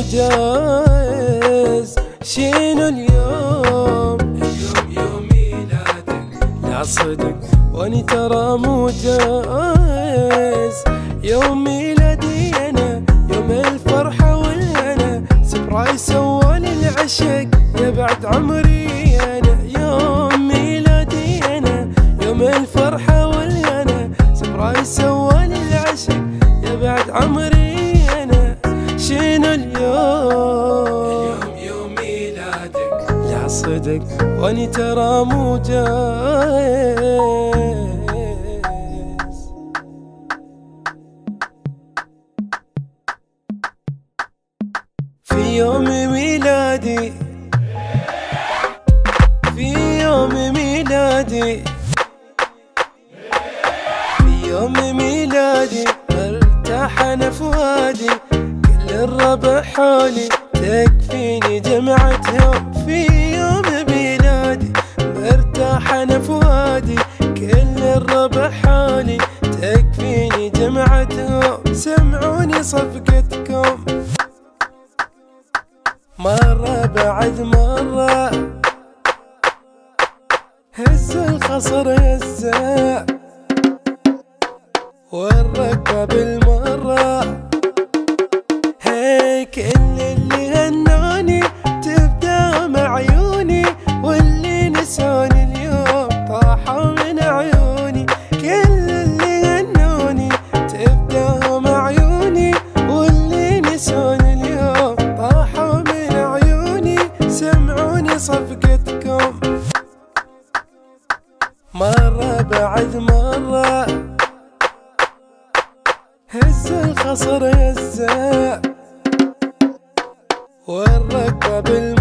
جايز. شنو اليوم؟ يوم ميلادك. لا صدق واني ترى مو جايز. يوم ميلادي انا، يوم الفرحة والهنا، سبرايز سوالي العشق يا بعد عمري انا. يوم ميلادي انا، يوم الفرحة والهنا، سبرايز سوالي العشق يا بعد عمري انا. شنو اليوم؟ يوم ميلادك. لا صدق واني ترى مو جايز. في يوم ميلادي، في يوم ميلادي، في يوم ميلادي ارتاح انا فؤادي، كل الربع حولي تكفيني جمعتهم. في يوم ميلادي مرتاح انا فؤادي، كل الربع حولي تكفيني جمعتهم. سمعوني صفقتكم مرة بعد مرة، هز الخصر هزة والركب المرة. هيك اللي هنوني تبدأ مع عيوني، واللي نسوني اليوم طاحوا من عيوني. كل اللي هنوني تبدأ مع عيوني، واللي نسوني اليوم طاحوا من عيوني. سمعوني صفقتكم مرة بعد مرة، هز الخصر هزة والركب